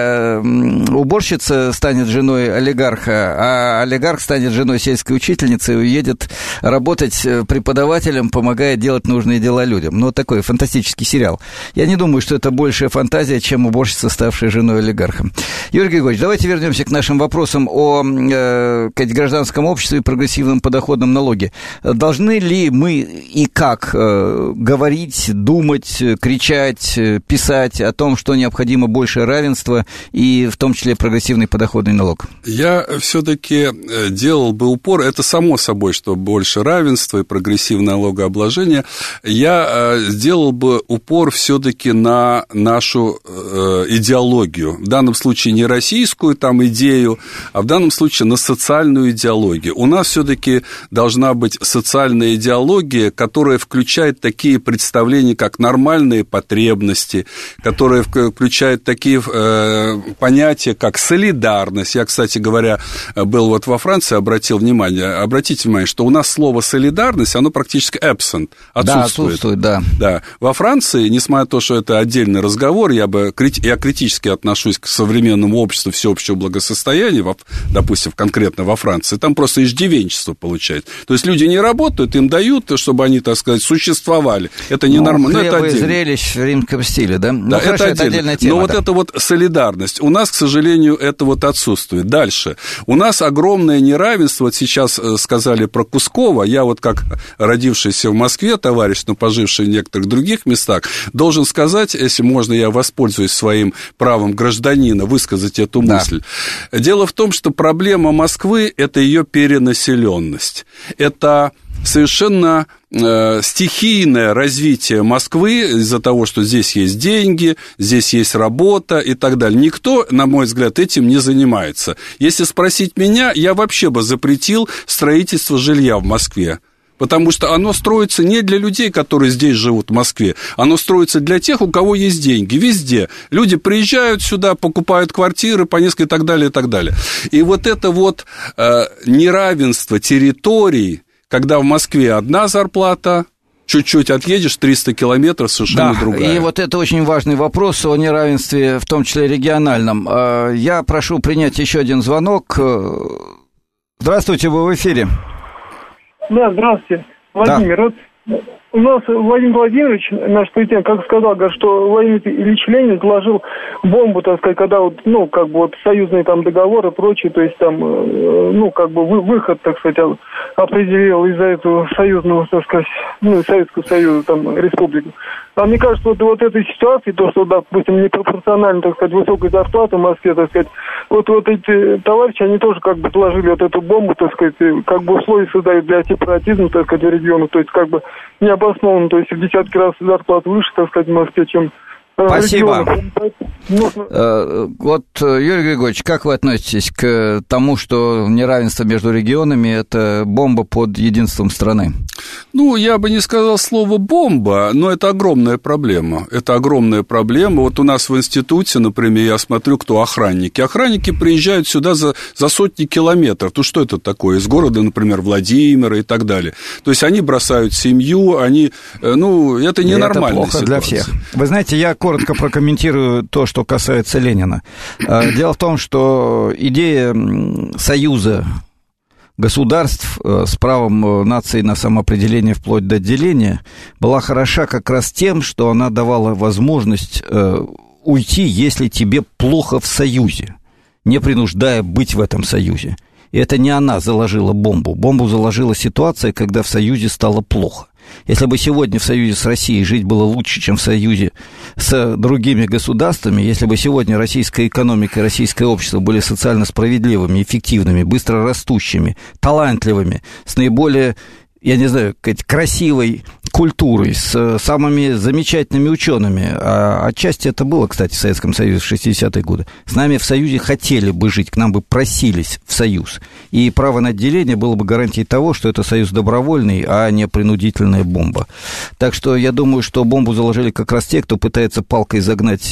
не уборщица станет женой олигарха, а олигарх станет женой сельской учительницы и уедет работать преподавателем, помогая делать нужные дела людям. Ну, такой фантастический сериал. Я не думаю, что это большая фантазия, чем уборщица, ставшая женой олигарха. Юрий Григорьевич, давайте вернемся к нашим вопросам о гражданском обществе и прогрессивном подоходном налоге. Должны ли мы и как говорить, думать, кричать, писать о том, что необходимо большее равенство и в том числе прогрессивный подоходный налог? Я все-таки делал бы упор, это само собой, что больше равенства и прогрессивное налогообложение, я сделал бы упор все-таки на нашу идеологию. В данном случае не российскую там идею, а в данном случае на социальную идеологию. У нас все-таки должна быть социальная идеология, которая включает такие представления, как нормальные потребности, которая включает такие понятия, как солидарность. Я, кстати говоря, был вот во Франции, обратите внимание, что у нас слово солидарность, оно практически absent, отсутствует. Да. Во Франции, несмотря на то, что это отдельный разговор, я критически отношусь к современному обществу всеобщего благосостояния, допустим, конкретно во Франции, там просто иждивенчество получается. То есть люди не работают, им дают, чтобы они, так сказать, существовали. Это ненормально. Хлеба и зрелищ в римском стиле, да? Да, это отдельная тема. Но вот эта вот солидарность, у нас, к сожалению, это вот отсутствует. Дальше. У нас огромное неравенство, вот сейчас сказали про Кусково, я вот как родившийся в Москве товарищ, но поживший в некоторых других местах, должен сказать, если можно, я воспользуюсь своим правом гражданина высказать эту мысль. Дело в том, что проблема Москвы – это ее перенаселенность. Это совершенно стихийное развитие Москвы из-за того, что здесь есть деньги, здесь есть работа и так далее. Никто, на мой взгляд, этим не занимается. Если спросить меня, я вообще бы запретил строительство жилья в Москве. Потому что оно строится не для людей, которые здесь живут в Москве. Оно строится для тех, у кого есть деньги. Везде. Люди приезжают сюда, покупают квартиры по несколько и так далее, и так далее. И вот это вот неравенство территорий, когда в Москве одна зарплата, чуть-чуть отъедешь, 300 километров, совершенно другая. И вот это очень важный вопрос о неравенстве, в том числе региональном. Я прошу принять еще один звонок. Здравствуйте, вы в эфире. Да, здравствуйте, Владимир. Да. Вот у нас Владимир Владимирович, наш президент, как сказал, что Владимир Ильич Ленин заложил бомбу, так сказать, когда вот, ну, как бы вот союзные там договоры и прочее, то есть там, ну, как бы выход, так сказать, определил из-за этого союзного, так сказать, ну, Советского Союза, там, республики. А мне кажется, вот этой ситуации, то, что, допустим, непропорционально, так сказать, высокой зарплаты в Москве, так сказать, вот эти товарищи, они тоже как бы положили вот эту бомбу, так сказать, как бы условия создают для сепаратизма, так сказать, в регионах, то есть как бы необоснованно, то есть в десятки раз зарплата выше, так сказать, в Москве, чем Спасибо. Вот, Юрий Григорьевич, как вы относитесь к тому, что неравенство между регионами – это бомба под единством страны? Ну, я бы не сказал слово «бомба», но это огромная проблема. Это огромная проблема. Вот у нас в институте, например, я смотрю, кто охранники. Охранники приезжают сюда за сотни километров. То что это такое? Из города, например, Владимира и так далее. То есть они бросают семью, они, ну, это ненормальная ситуация. Это плохо для всех. Вы знаете, я коротко прокомментирую то, что касается Ленина. Дело в том, что идея союза государств с правом нации на самоопределение вплоть до отделения была хороша как раз тем, что она давала возможность уйти, если тебе плохо в союзе, не принуждая быть в этом союзе. И это не она заложила бомбу. Бомбу заложила ситуация, когда в союзе стало плохо. Если бы сегодня в союзе с Россией жить было лучше, чем в союзе с другими государствами, если бы сегодня российская экономика и российское общество были социально справедливыми, эффективными, быстро растущими, талантливыми, с наиболее, я не знаю, красивой культурой, с самыми замечательными учеными, а отчасти это было, кстати, в Советском Союзе в 60-е годы, с нами в Союзе хотели бы жить, к нам бы просились в Союз, и право на отделение было бы гарантией того, что это союз добровольный, а не принудительная бомба. Так что я думаю, что бомбу заложили как раз те, кто пытается палкой загнать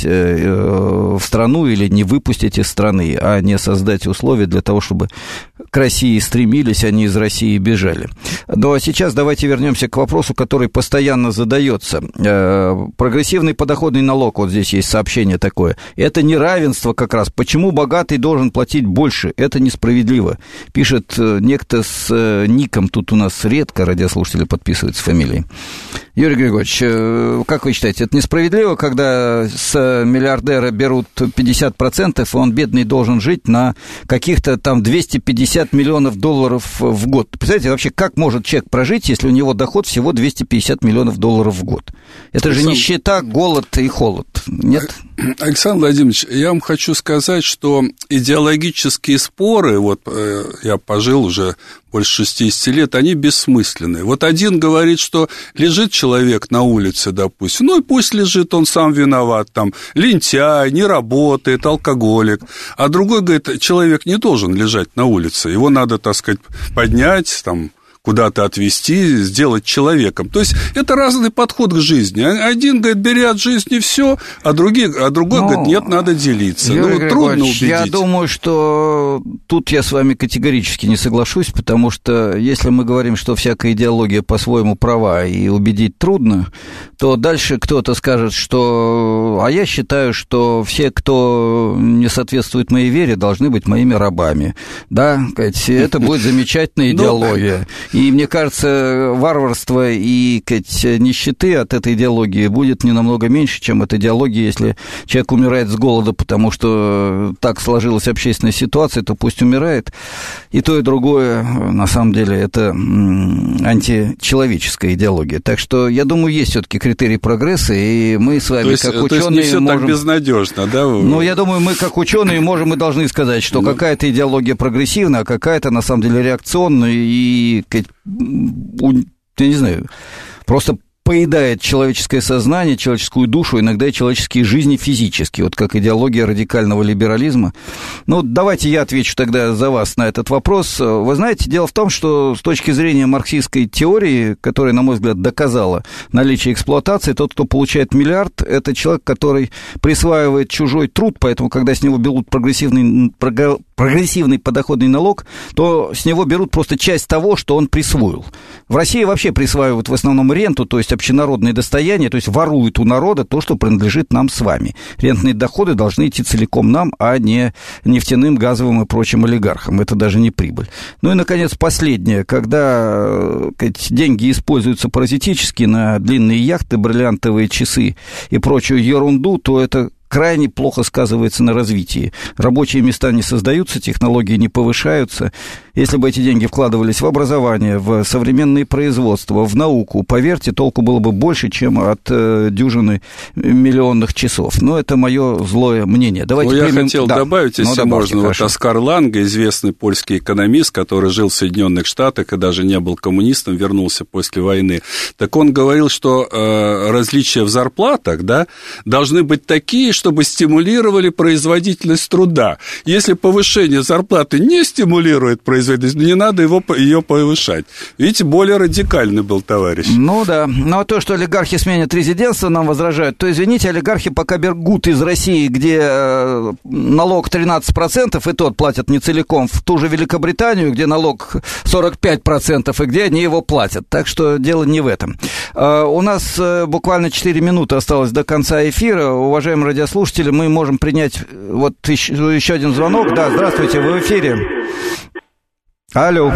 в страну или не выпустить из страны, а не создать условия для того, чтобы к России стремились, а не из России бежали. Но сейчас давайте вернемся к вопросу, который постоянно задается. Прогрессивный подоходный налог, вот здесь есть сообщение такое, это неравенство как раз. Почему богатый должен платить больше? Это несправедливо. Пишет некто с ником, тут у нас редко радиослушатели подписываются фамилией. Юрий Григорьевич, как вы считаете, это несправедливо, когда с миллиардера берут 50%, и он, бедный, должен жить на каких-то там 250 миллионов долларов в год? Представляете, вообще, как может человек прожить, если у него доход всего 250 миллионов долларов в год? Это же нищета, голод и холод, нет? Александр Владимирович, я вам хочу сказать, что идеологические споры, вот я пожил уже больше 60 лет, они бессмысленны. Вот один говорит, что лежит человек на улице, допустим, ну и пусть лежит, он сам виноват, там, лентяй, не работает, алкоголик. А другой говорит, человек не должен лежать на улице, его надо, так сказать, поднять, там, куда-то отвезти, сделать человеком. То есть это разный подход к жизни. Один говорит, бери от жизни все, а другой говорит, нет, надо делиться. Юрий трудно убедить. Я думаю, что тут я с вами категорически не соглашусь, потому что если мы говорим, что всякая идеология по-своему права и убедить трудно, то дальше кто-то скажет, что... А я считаю, что все, кто не соответствует моей вере, должны быть моими рабами. Да, это будет замечательная идеология. И мне кажется, варварство и нищеты от этой идеологии будет не намного меньше, чем от идеологии, если человек умирает с голода, потому что так сложилась общественная ситуация, то пусть умирает. И то, и другое, на самом деле, это античеловеческая идеология. Так что, я думаю, есть все-таки критерий прогресса, и мы с вами, как ученые, то есть не все можем... так безнадежно, да? Ну, я думаю, мы, как ученые, можем и должны сказать, что какая-то идеология прогрессивна, а какая-то, на самом деле, реакционная и... я не знаю, просто поедает человеческое сознание, человеческую душу, иногда и человеческие жизни физически, вот как идеология радикального либерализма. Ну, давайте я отвечу тогда за вас на этот вопрос. Вы знаете, дело в том, что с точки зрения марксистской теории, которая, на мой взгляд, доказала наличие эксплуатации, тот, кто получает миллиард, это человек, который присваивает чужой труд, поэтому, когда с него берут прогрессивный подоходный налог, то с него берут просто часть того, что он присвоил. В России вообще присваивают в основном ренту, то есть общенародное достояние, то есть воруют у народа то, что принадлежит нам с вами. Рентные доходы должны идти целиком нам, а не нефтяным, газовым и прочим олигархам. Это даже не прибыль. Ну и, наконец, последнее. Когда деньги используются паразитически на длинные яхты, бриллиантовые часы и прочую ерунду, то это крайне плохо сказывается на развитии. Рабочие места не создаются, технологии не повышаются. Если бы эти деньги вкладывались в образование, в современные производства, в науку, поверьте, толку было бы больше, чем от дюжины миллионных часов. Но это мое злое мнение. Давайте я хотел добавить, если можно, вот Оскар Ланге, известный польский экономист, который жил в Соединенных Штатах и даже не был коммунистом, вернулся после войны. Так он говорил, что различия в зарплатах, да, должны быть такие, чтобы стимулировали производительность труда. Если повышение зарплаты не стимулирует производительность, не надо ее повышать. Видите, более радикальный был товарищ. Ну да. Ну а то, что олигархи сменят резидентство, нам возражают, то, извините, олигархи пока бегут из России, где налог 13%, и тот платят не целиком, в ту же Великобританию, где налог 45%, и где они его платят. Так что дело не в этом. У нас буквально 4 минуты осталось до конца эфира. Уважаемые радиослушатели, мы можем принять вот еще один звонок. Да, здравствуйте, вы в эфире. Алло.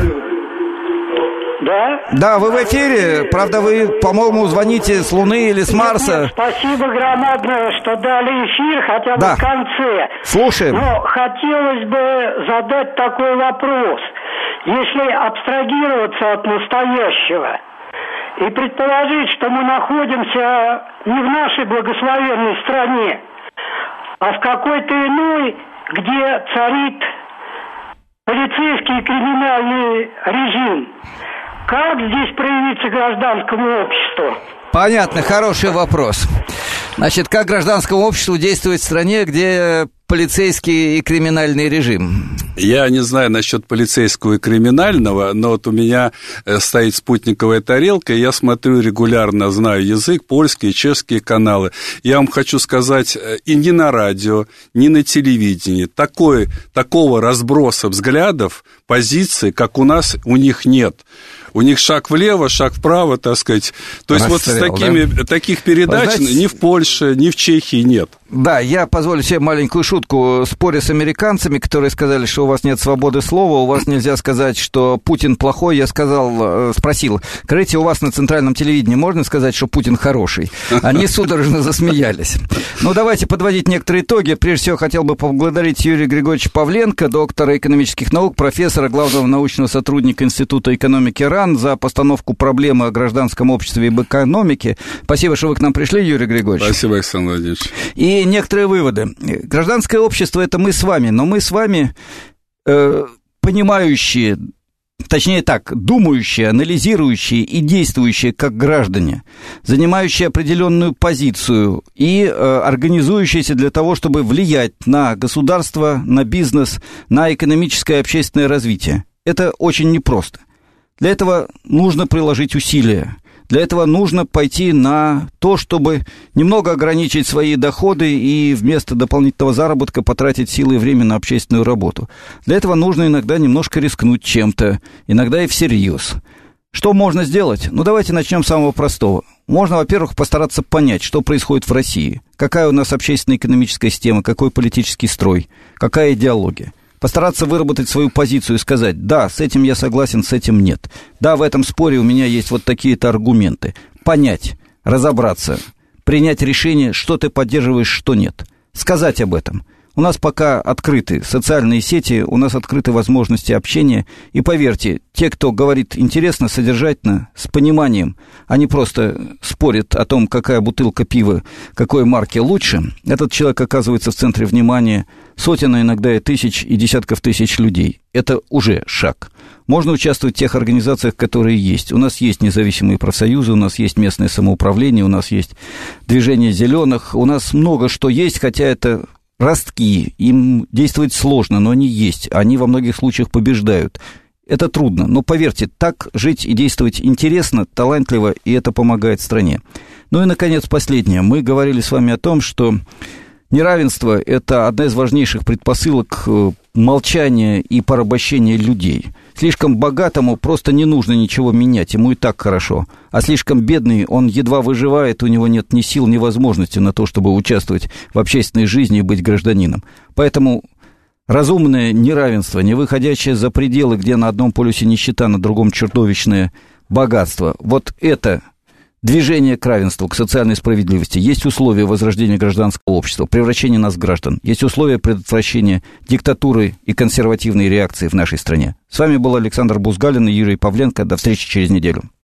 Да? Да, вы в эфире. Правда, вы, по-моему, звоните с Луны или с Марса. Нет, спасибо громадное, что дали эфир хотя бы в конце. Слушаем. Но хотелось бы задать такой вопрос. Если абстрагироваться от настоящего и предположить, что мы находимся не в нашей благословенной стране, а в какой-то иной, где царит полицейский и криминальный режим, как здесь проявиться гражданскому обществу? Понятно, хороший вопрос. Значит, как гражданскому обществу действовать в стране, где полицейский и криминальный режим? Я не знаю насчет полицейского и криминального, но вот у меня стоит спутниковая тарелка, и я смотрю регулярно, знаю язык, польские, чешские каналы. Я вам хочу сказать, и ни на радио, ни на телевидении такого разброса взглядов, позиций, как у нас, у них нет. У них шаг влево, шаг вправо, так сказать. То есть вот таких передач, знаете, ни в Польше, ни в Чехии нет. Да, я позволю себе маленькую шутку. Споря с американцами, которые сказали, что у вас нет свободы слова, у вас нельзя сказать, что Путин плохой, я спросил, скажите, у вас на центральном телевидении можно сказать, что Путин хороший? Они судорожно засмеялись. Ну, давайте подводить некоторые итоги. Прежде всего, хотел бы поблагодарить Юрия Григорьевича Павленко, доктора экономических наук, профессора, главного научного сотрудника Института экономики РАН, за постановку проблемы о гражданском обществе и об экономике. Спасибо, что вы к нам пришли, Юрий Григорьевич. Спасибо, Александр Владимирович. И некоторые выводы. Гражданское общество – это мы с вами, но мы с вами понимающие, точнее так, думающие, анализирующие и действующие как граждане, занимающие определенную позицию и организующиеся для того, чтобы влиять на государство, на бизнес, на экономическое и общественное развитие. Это очень непросто. Для этого нужно приложить усилия. Для этого нужно пойти на то, чтобы немного ограничить свои доходы и вместо дополнительного заработка потратить силы и время на общественную работу. Для этого нужно иногда немножко рискнуть чем-то, иногда и всерьез. Что можно сделать? Ну, давайте начнем с самого простого. Можно, во-первых, постараться понять, что происходит в России, какая у нас общественно-экономическая система, какой политический строй, какая идеология. Постараться выработать свою позицию и сказать, да, с этим я согласен, с этим нет. Да, в этом споре у меня есть вот такие-то аргументы. Понять, разобраться, принять решение, что ты поддерживаешь, что нет. Сказать об этом. У нас пока открыты социальные сети, у нас открыты возможности общения. И поверьте, те, кто говорит интересно, содержательно, с пониманием, они просто спорят о том, какая бутылка пива, какой марки лучше. Этот человек оказывается в центре внимания сотен, а иногда и тысяч, и десятков тысяч людей. Это уже шаг. Можно участвовать в тех организациях, которые есть. У нас есть независимые профсоюзы, у нас есть местное самоуправление, у нас есть движение зеленых, у нас много что есть, хотя это ростки, им действовать сложно, но они есть, они во многих случаях побеждают. Это трудно, но поверьте, так жить и действовать интересно, талантливо, и это помогает стране. Ну и, наконец, последнее. Мы говорили с вами о том, что Неравенство – это одна из важнейших предпосылок молчания и порабощения людей. Слишком богатому просто не нужно ничего менять, ему и так хорошо. А слишком бедный, он едва выживает, у него нет ни сил, ни возможности на то, чтобы участвовать в общественной жизни и быть гражданином. Поэтому разумное неравенство, не выходящее за пределы, где на одном полюсе нищета, на другом чудовищное богатство, вот это движение к равенству, к социальной справедливости. Есть условия возрождения гражданского общества, превращения нас в граждан. Есть условия предотвращения диктатуры и консервативной реакции в нашей стране. С вами был Александр Бузгалин и Юрий Павленко. До встречи через неделю.